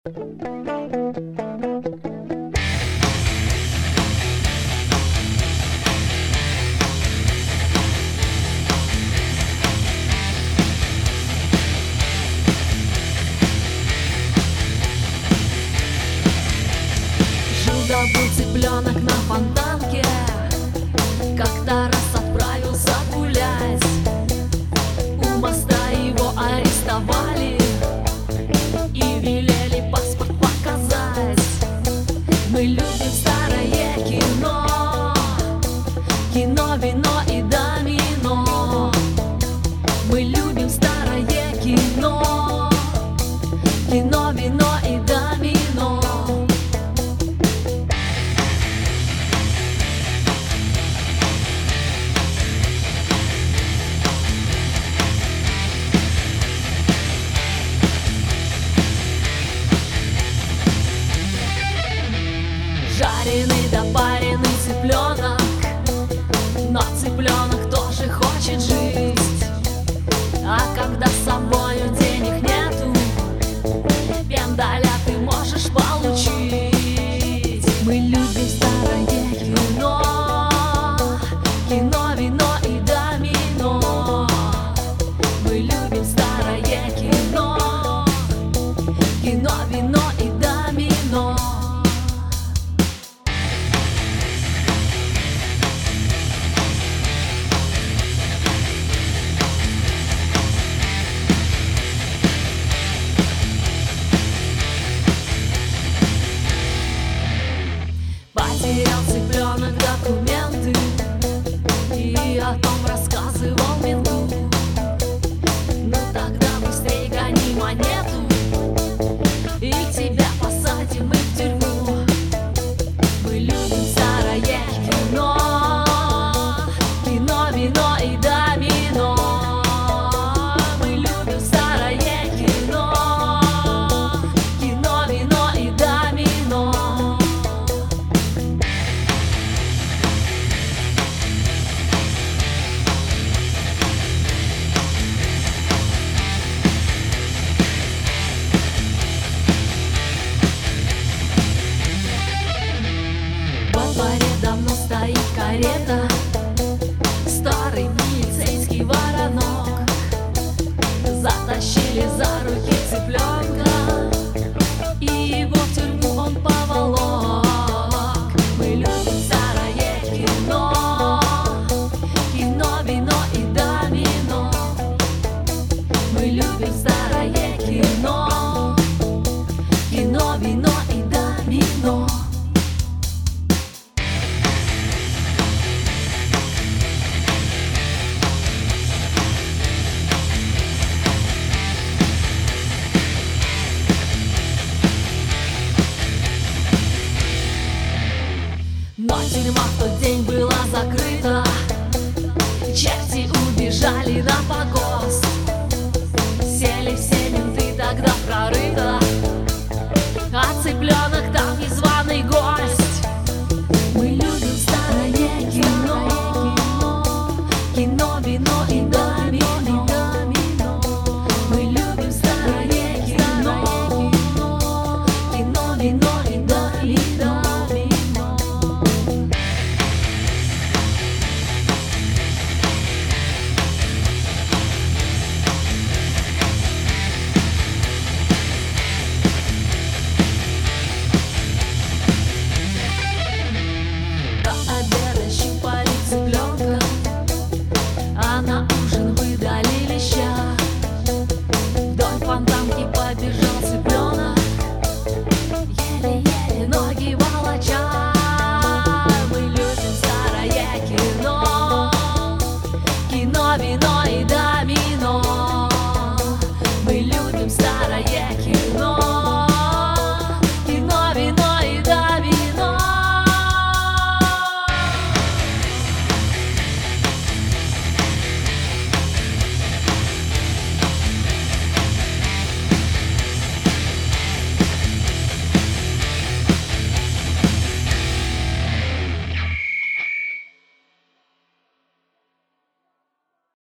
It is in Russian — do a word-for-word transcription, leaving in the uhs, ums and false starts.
Жил-да-был цыпленок на фонтанке, как-то раз отправился гулять. У моста его арестовали и велели паспорт показать. Мы любим старое кино, кино, вино и домино. Мы любим старое кино, кино, вино и домино. Жареный да пареный цыпленок, но цыпленок тоже хочет жить. А когда с собою денег нету, пендаля ты можешь получить. Мы любим старое кино, кино, вино и домино. Мы любим старое кино, кино, вино и домино. Потерял цыпленок документы и о том рассказывал менту. Ну тогда быстрей гони монету, и тебя посадим мы в тюрьму. Мы любим старое кино, кино, вино и домино. Мы любим старое кино, кино, вино и домино. Во дворе давно стоит карета, старый милицейский воронок. Затащили за руки цыпленка, и его в тюрьму он поволок. Мы любим старое кино, кино, вино и домино. Мы любим старое кино, кино, вино и домино. Но тюрьма в тот день была закрыта, черти убежали на погост.